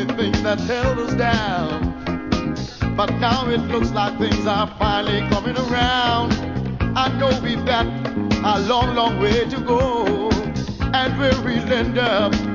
only thing that held us down. But now it looks like things are finally coming around. I know we've got a long, long way to go, and where we'll end up